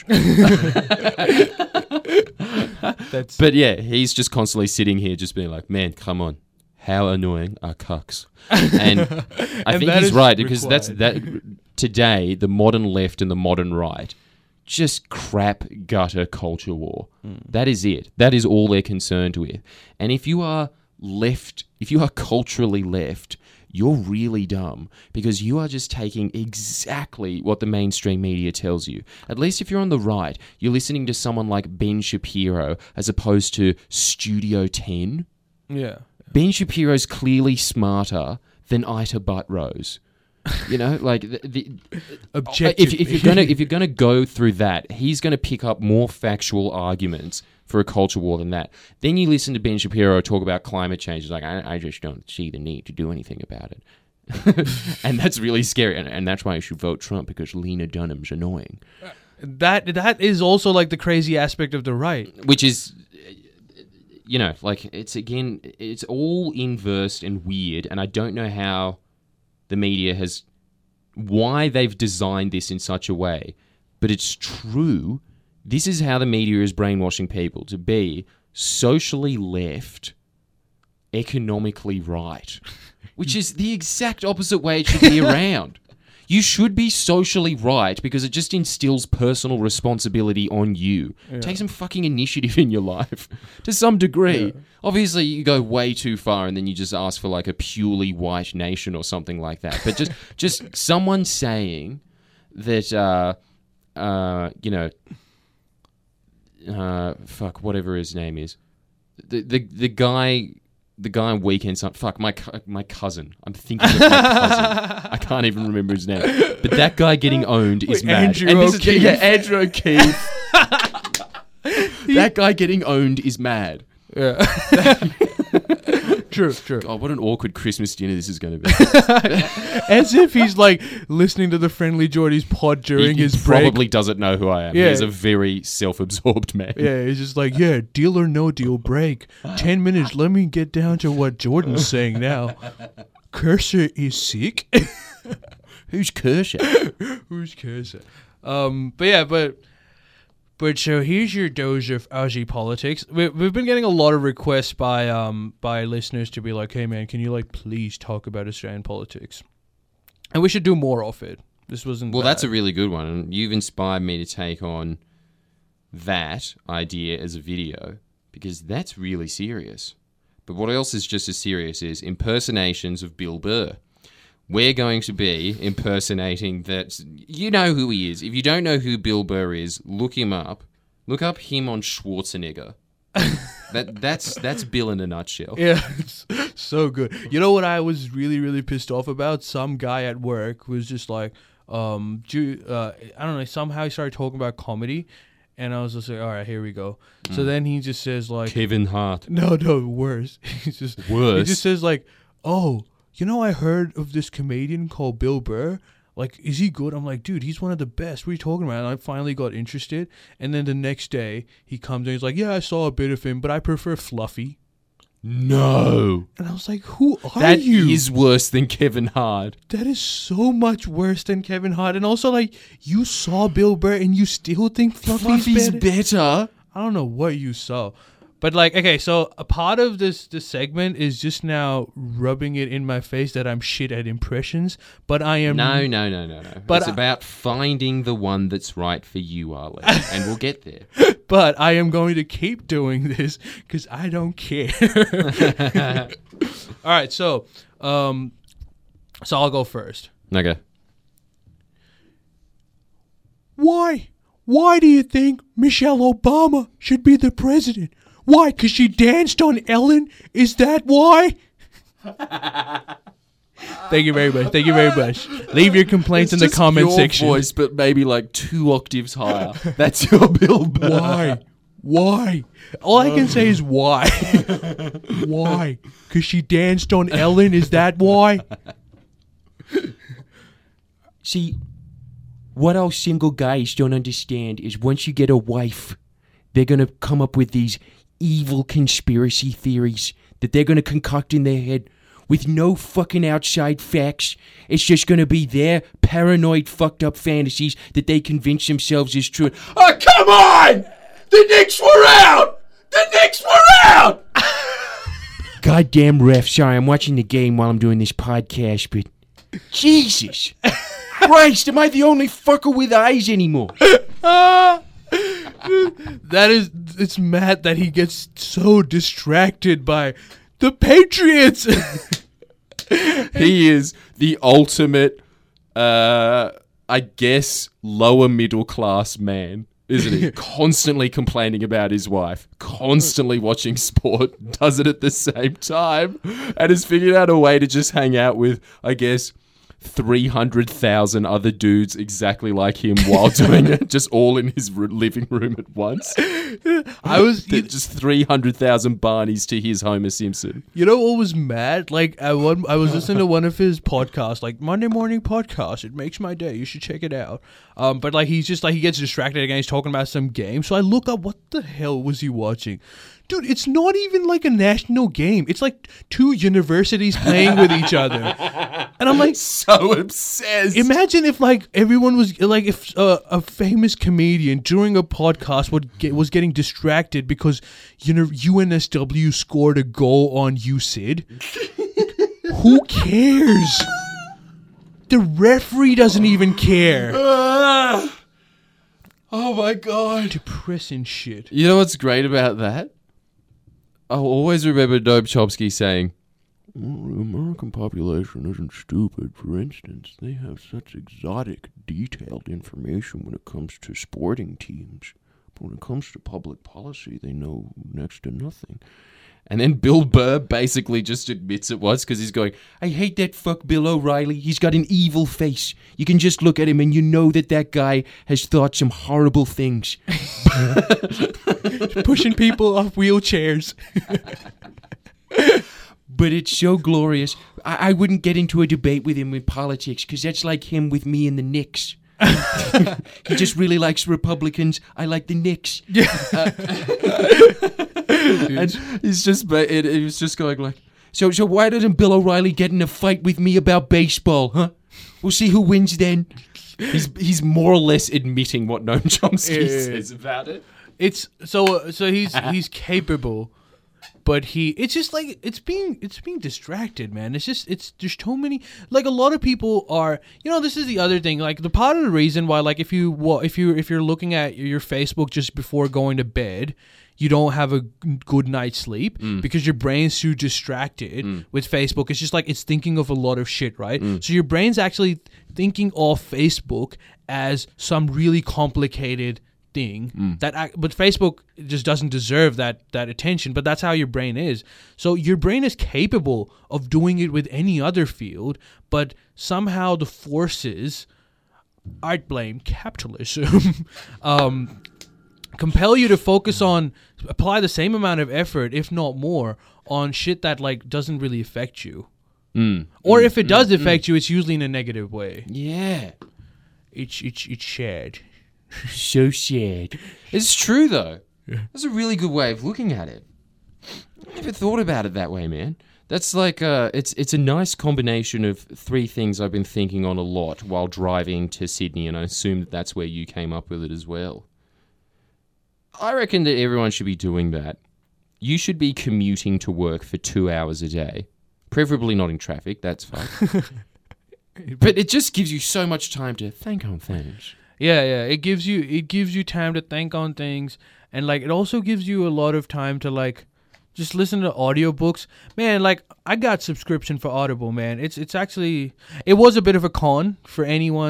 That's But, yeah, he's just constantly sitting here just being like, man, come on. How annoying are cucks? And I And think that he's is right, because that's required. that today, the modern left and the modern right, just crap gutter culture war. Mm. That is it. That is all they're concerned with. And if you are left, if you are culturally left, you're really dumb, because you are just taking exactly what the mainstream media tells you. At least if you're on the right, you're listening to someone like Ben Shapiro as opposed to Studio ten. yeah. Ben Shapiro's clearly smarter than Ita Buttrose. You know, like the, the Objective. if, if you're gonna if you're gonna go through that, he's gonna pick up more factual arguments for a culture war than that. Then you listen to Ben Shapiro talk about climate change. It's like, I, I just don't see the need to do anything about it. And that's really scary. And, and that's why you should vote Trump, because Lena Dunham's annoying. That that is also like the crazy aspect of the right. Which is, you know, like, it's again, it's all inversed and weird, and I don't know how the media has, why they've designed this in such a way, but it's true. This is how the media is brainwashing people to be socially left, economically right, which is the exact opposite way it should be around. You should be socially right because it just instills personal responsibility on you. Yeah. Take some fucking initiative in your life to some degree. Yeah. Obviously, you go way too far and then you just ask for like a purely white nation or something like that. But just just someone saying that, uh, uh, you know, uh, fuck, whatever his name is. The the, the guy... The guy on Weekend Sun, fuck, my cu- my cousin. I'm thinking of my cousin. I can't even remember his name. But that guy getting owned is Wait, mad. Andrew And this is- O'Keefe. yeah, Andrew O'Keefe. That guy getting owned is mad. Yeah. True, true. God, what an awkward Christmas dinner this is going to be. As if he's like listening to the Friendly Geordies pod during he, his he break. probably doesn't know who I am. Yeah. He's a very self-absorbed man. Yeah, he's just like, yeah, deal or no deal break. Ten minutes, let me get down to what Jordan's saying now. Cursor is sick. Who's Kershaw? Who's Cursor? Um, but yeah, but but so here's your dose of Aussie politics. We, we've been getting a lot of requests by um by listeners to be like, hey man, can you like please talk about Australian politics? And we should do more of it. This wasn't Well, bad. that's a really good one. And you've inspired me to take on that idea as a video, because that's really serious. But what else is just as serious is impersonations of Bill Burr. We're going to be impersonating that. You know who he is. If you don't know who Bill Burr is, look him up. Look up him on Schwarzenegger. that that's that's Bill in a nutshell. Yeah, it's so good. You know what I was really, really pissed off about? Some guy at work was just like, um, do you, uh, I don't know, somehow he started talking about comedy, and I was just like, all right, here we go. Mm. So then he just says like... Kevin Hart. No, no, worse. He's just... Worse? He just says like, oh, you know, I heard of this comedian called Bill Burr. Like, is he good? I'm like, dude, he's one of the best. What are you talking about? And I finally got interested. And then the next day, he comes and he's like, yeah, I saw a bit of him, but I prefer Fluffy. No. And I was like, who are That you? is worse than Kevin Hart. That is so much worse than Kevin Hart. And also, like, you saw Bill Burr and you still think Fluffy's, Fluffy's better? better. I don't know what you saw. But, like, okay, so a part of this, this segment is just now rubbing it in my face that I'm shit at impressions. But I am... No, no, no, no, no. But it's I- about finding the one that's right for you, Ali. And we'll get there. But I am going to keep doing this because I don't care. All right, so... um, So I'll go first. Okay. Why? Why do you think Michelle Obama should be the president? Why? Because she danced on Ellen? Is that why? Thank you very much. Thank you very much. Leave your complaints It's in the just comment your section. voice, but maybe like two octaves higher. That's your Bill Burr. Why? Why? All I can say is why. Why? Because she danced on Ellen? Is that why? See, what all single guys don't understand is once you get a wife, they're going to come up with these evil conspiracy theories that they're going to concoct in their head with no fucking outside facts. It's just going to be their paranoid, fucked up fantasies that they convince themselves is true. Oh, come on! The Knicks were out! The Knicks were out! Goddamn ref. Sorry, I'm watching the game while I'm doing this podcast, but Jesus Christ, am I the only fucker with eyes anymore? That is, it's mad that he gets so distracted by the Patriots. He is the ultimate, uh, I guess, lower middle class man, isn't he? Constantly complaining about his wife, constantly watching sport, does it at the same time, and has figured out a way to just hang out with, I guess, three hundred thousand other dudes exactly like him while doing it, just all in his r- living room at once. I was just three hundred thousand Barneys to his Homer Simpson. You know what was mad? Like, I, one, I was listening to one of his podcasts, like Monday Morning Podcast. It makes my day. You should check it out. Um, but like, he's just like, he gets distracted again. He's talking about some game. So I look up, what the hell was he watching? Dude, it's not even like a national game. It's like two universities playing with each other. And I'm like, so obsessed. Imagine if like everyone was like, if uh, a famous comedian during a podcast would get, was getting distracted because, you know, U N S W scored a goal on U S I D. Who cares? The referee doesn't even care. Uh, oh my God. Depressing shit. You know what's great about that? I'll always remember Noam Chomsky saying, well, the American population isn't stupid. For instance, they have such exotic, detailed information when it comes to sporting teams. But when it comes to public policy, they know next to nothing. And then Bill Burr basically just admits it was because he's going, I hate that fuck Bill O'Reilly. He's got an evil face. You can just look at him and you know that that guy has thought some horrible things. Pushing people off wheelchairs. But it's so glorious. I-, I wouldn't get into a debate with him with politics because that's like him with me and the Knicks. He just really likes Republicans. I like the Knicks. Uh, and he's just, it, it was just going like, so, so why doesn't Bill O'Reilly get in a fight with me about baseball, huh? We'll see who wins then. He's he's more or less admitting what Noam Chomsky Yeah. says about it. It's so uh, so he's he's capable, but he it's just like it's being it's being distracted, man. It's just it's there's so many, like, a lot of people are, you know, this is the other thing, like the part of the reason why, like, if you well, if you if you're looking at your Facebook just before going to bed, you don't have a good night's sleep mm. because your brain's too distracted mm. with Facebook. It's just like it's thinking of a lot of shit, right? Mm. So your brain's actually thinking of Facebook as some really complicated thing mm. that, but Facebook just doesn't deserve that that attention. But that's how your brain is. So your brain is capable of doing it with any other field, but somehow the forces, I'd blame capitalism, um, compel you to focus on, apply the same amount of effort, if not more, on shit that like doesn't really affect you. Mm. Or mm, if it does mm, affect mm. you, it's usually in a negative way. Yeah. It's it's it's sad. So sad. It's true though. Yeah. That's a really good way of looking at it. I never thought about it that way, man. That's like uh it's it's a nice combination of three things I've been thinking on a lot while driving to Sydney, and I assume that that's where you came up with it as well. I reckon that everyone should be doing that. You should be commuting to work for two hours a day. Preferably not in traffic, that's fine. But it just gives you so much time to think on things. Yeah, yeah. It gives you it gives you time to think on things, and like it also gives you a lot of time to like just listen to audiobooks. Man, like I got subscription for Audible, man. It's it's actually it was a bit of a con for anyone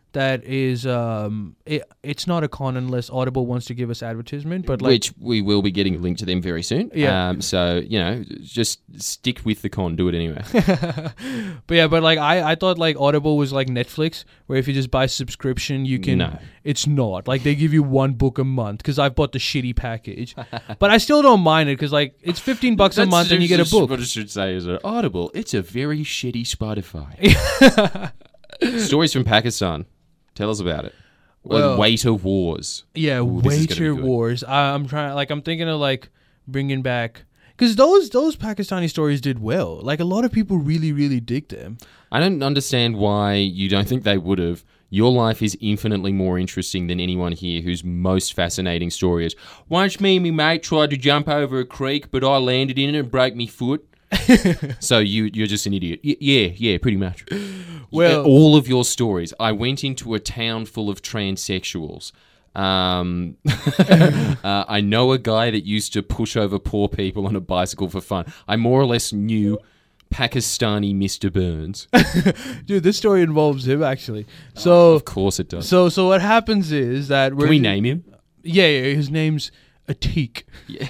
that is um it, it's not a con unless Audible wants to give us advertisement, but like Which we will be getting a link to them very soon. Yeah. Um, so, you know, just stick with the con. Do it anyway. but yeah, but like I, I thought like Audible was like Netflix, where if you just buy subscription, you can. No. It's not. Like they give you one book a month because I've bought the shitty package, but I still don't mind it because like it's fifteen bucks a That's month and you get a just book. What I should say is uh, Audible. It's a very shitty Spotify. Stories from Pakistan. Tell us about it. Well- Waiter Wars. Yeah, Ooh, this is gonna be Waiter good. Wars. I, I'm trying. Like I'm thinking of like bringing back. Because those those Pakistani stories did well. Like a lot of people really really dig them. I don't understand why you don't think they would have. Your life is infinitely more interesting than anyone here whose most fascinating story is, once me and me mate tried to jump over a creek, but I landed in it and broke me foot. So you, you're just an idiot. Y- yeah, yeah, pretty much. Well- all of your stories. I went into a town full of transsexuals. Um, uh, I know a guy that used to push over poor people on a bicycle for fun. I more or less knew Pakistani Mister Burns. Dude, this story involves him actually. So Of course it does. so so what happens is that we're Can we name him? Yeah, yeah, his name's Atik. Yeah.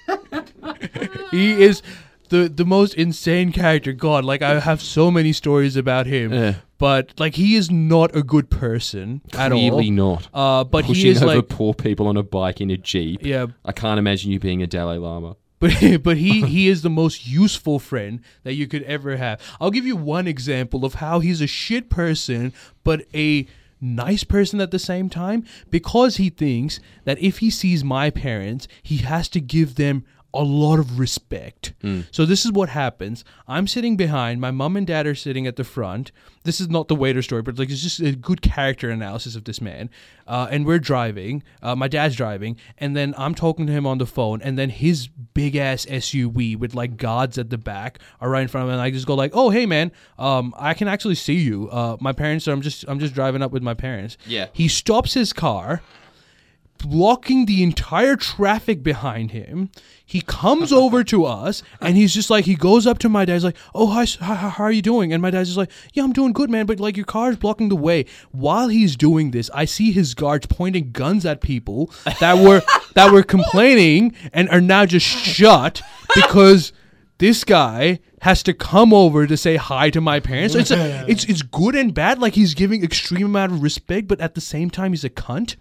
He is the the most insane character. God, like I have so many stories about him, Uh, but like he is not a good person at all. Clearly not. Uh, but Pushing he is over like poor people on a bike in a jeep. yeah, I can't imagine you being a Dalai Lama. but but he he is the most useful friend that you could ever have. I'll give you one example of how he's a shit person, but a nice person at the same time, because he thinks that if he sees my parents, he has to give them a lot of respect. So this is what happens. I'm sitting behind. My mom and dad are sitting at the front. This is not the waiter story, but like it's just a good character analysis of this man. Uh, and we're driving. Uh, my dad's driving, and then I'm talking to him on the phone. And then his big ass S U V with like guards at the back are right in front of him. And I just go like, "Oh, hey man, um, I can actually see you. Uh, my parents. Are, I'm just I'm just driving up with my parents." Yeah. He stops his car, blocking the entire traffic behind him. He comes over to us, and he's just like, he goes up to my dad. He's like, "Oh, hi, s- hi, hi, how are you doing?" And my dad's just like, "Yeah, I'm doing good, man, but like your car's blocking the way." While he's doing this, I see his guards pointing guns at people that were that were complaining and are now just shut because this guy has to come over to say hi to my parents. So it's a, it's it's good and bad. Like he's giving extreme amount of respect, but at the same time, he's a cunt.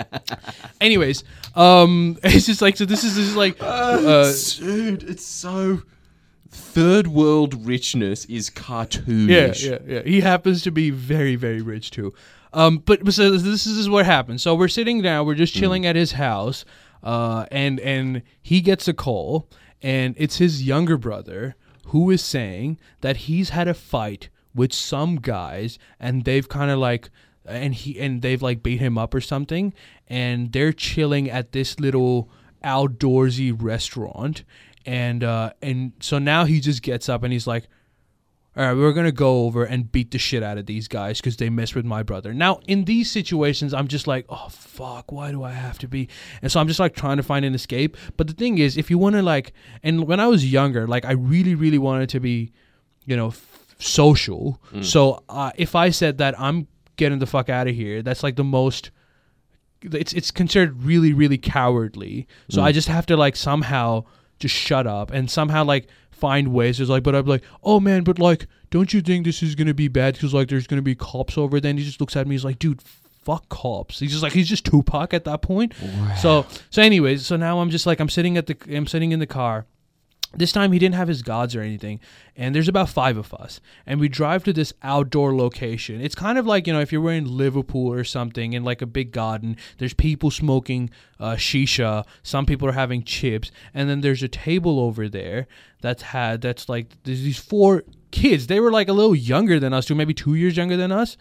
Anyways, um, it's just like so. This is this is like, uh, Dude, it's so... Third world richness is yeah, cartoonish. yeah, yeah. He happens to be very, very rich too. Um, but, but so this is, this is what happens. So we're sitting down, we're just chilling at his house, uh, and and he gets a call, and it's his younger brother who is saying that he's had a fight with some guys, and they've kind of like. And he and they've like beat him up or something, and they're chilling at this little outdoorsy restaurant, and uh, and so now he just gets up and he's like, "All right, we're gonna go over and beat the shit out of these guys because they messed with my brother." Now in these situations, I'm just like, "Oh fuck, why do I have to be?" And so I'm just like trying to find an escape. But the thing is, if you want to like, and when I was younger, like I really, really wanted to be, you know, f- social. So uh, if I said that I'm getting the fuck out of here, that's like the most it's it's considered really really cowardly. So Mm. I just have to like somehow just shut up and somehow like find ways. It's like, but I'm like, "Oh man, but like don't you think this is gonna be bad because like there's gonna be cops over?" Then he just looks at me, he's like, "Dude, fuck cops." He's just like, he's just Tupac at that point. So so anyways, so now I'm just like I'm sitting at the I'm sitting in the car. This time he didn't have his guards or anything, and there's about five of us, and we drive to this outdoor location. It's kind of like, you know, if you're in Liverpool or something in like a big garden, there's people smoking uh, shisha, some people are having chips, and then there's a table over there that's had that's like there's these four kids. They were like a little younger than us too, maybe two years younger than us.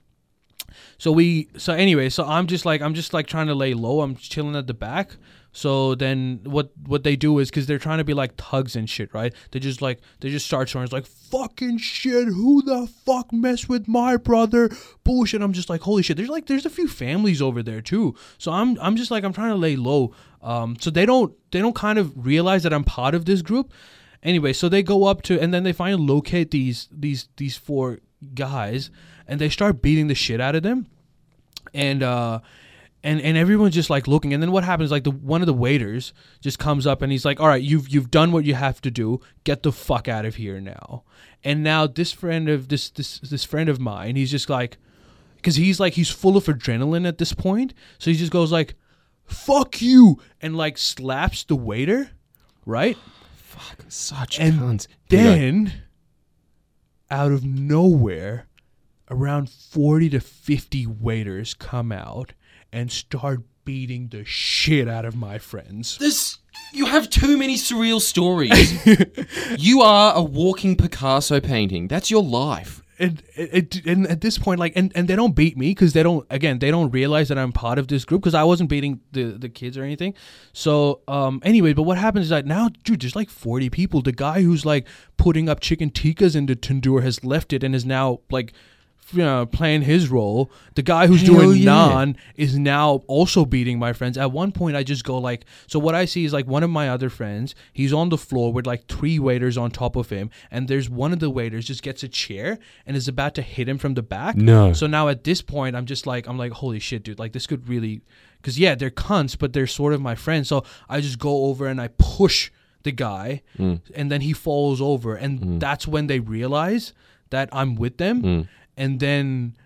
So we so anyway, so I'm just like I'm just like trying to lay low. I'm chilling at the back. So then what what they do is, because they're trying to be like thugs and shit, right? They just like they just start showing, it's like, "Fucking shit, who the fuck messed with my brother?" Bullshit. I'm just like, holy shit. There's like there's a few families over there too. So I'm I'm just like I'm trying to lay low. Um so they don't they don't kind of realize that I'm part of this group. Anyway, so they go up to, and then they finally locate these these these four guys, and they start beating the shit out of them. and uh and and everyone's just like looking, and then what happens, like the one of the waiters just comes up and he's like, all right, you've you've done what you have to do, get the fuck out of here now. And now this friend of this this this friend of mine, he's just like, because he's like he's full of adrenaline at this point, so he just goes like, fuck you, and like slaps the waiter, right? Fuck, such and cunts. Then out of nowhere, around forty to fifty waiters come out and start beating the shit out of my friends. This, you have too many surreal stories. You are a walking Picasso painting. That's your life. And, and, and at this point, like, and, and they don't beat me because they don't, again, they don't realize that I'm part of this group because I wasn't beating the, the kids or anything. So, um, anyway, but what happens is that now, dude, there's like forty people. The guy who's like putting up chicken tikkas in the tandoor has left it and is now like, you know, playing his role. The guy who's Hell doing yeah. naan is now also beating my friends. At one point, I just go like, so what I see is like one of my other friends, he's on the floor with like three waiters on top of him, and there's one of the waiters just gets a chair and is about to hit him from the back. No. So now at this point, I'm just like, I'm like, holy shit, dude, like this could really, because yeah, they're cunts, but they're sort of my friends. So I just go over and I push the guy, Mm. and then he falls over, and Mm. that's when they realize that I'm with them. Mm. And then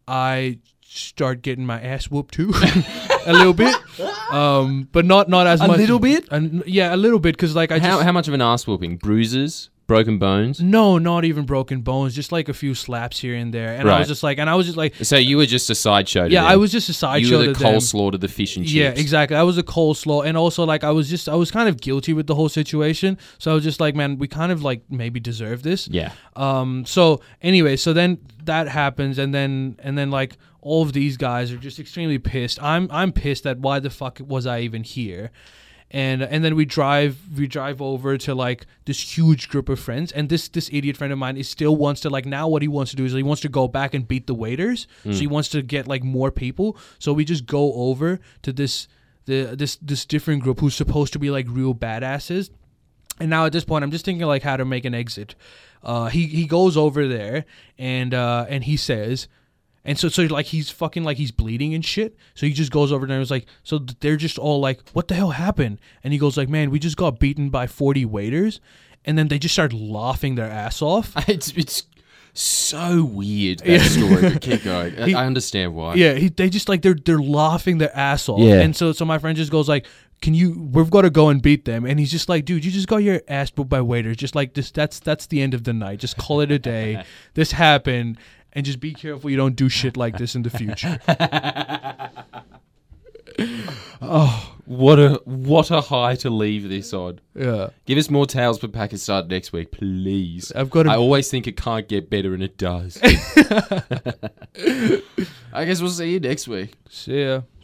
I start getting my ass whooped too, a little bit, um, but not not as A much. little bit? And yeah, a little bit, because like I How, just how much of an ass whooping? Bruises? Broken bones? no, not even broken bones, just like a few slaps here and there. And I Right. was just like, and I was just like, So you were just a sideshow to yeah, them. I was just a sideshow You were to the them. coleslaw to the fish and chips. Yeah, exactly. I was a coleslaw, and also like I was just I was kind of guilty with the whole situation. So I was just like, man, we kind of like maybe deserve this. Yeah. Um. So anyway, so then that happens, and then and then like all of these guys are just extremely pissed. I'm I'm pissed at why the fuck was I even here. And and then we drive we drive over to like this huge group of friends, and this this idiot friend of mine is still wants to like now what he wants to do is he wants to go back and beat the waiters. So he wants to get like more people. So we just go over to this the this this different group who's supposed to be like real badasses. And now at this point, I'm just thinking like how to make an exit. Uh, he he goes over there and uh, and he says. And so, so like he's fucking like he's bleeding and shit. So he just goes over there and was like, so they're just all like, what the hell happened? And he goes like, man, we just got beaten by forty waiters. And then they just start laughing their ass off. It's it's so weird, that Yeah. story. But keep going. I, He- I understand why. Yeah, he, they just like they're they're laughing their ass off. Yeah. And so so my friend just goes like, can you? We've got to go and beat them. And he's just like, dude, you just got your ass whooped by waiters. Just like this. That's that's the end of the night. Just call it a day. This happened. And just be careful you don't do shit like this in the future. Oh, what a what a high to leave this on. Yeah. Give us more Tales from Pakistan next week, please. I've got I a, always think it can't get better, and it does. I guess we'll see you next week. See ya.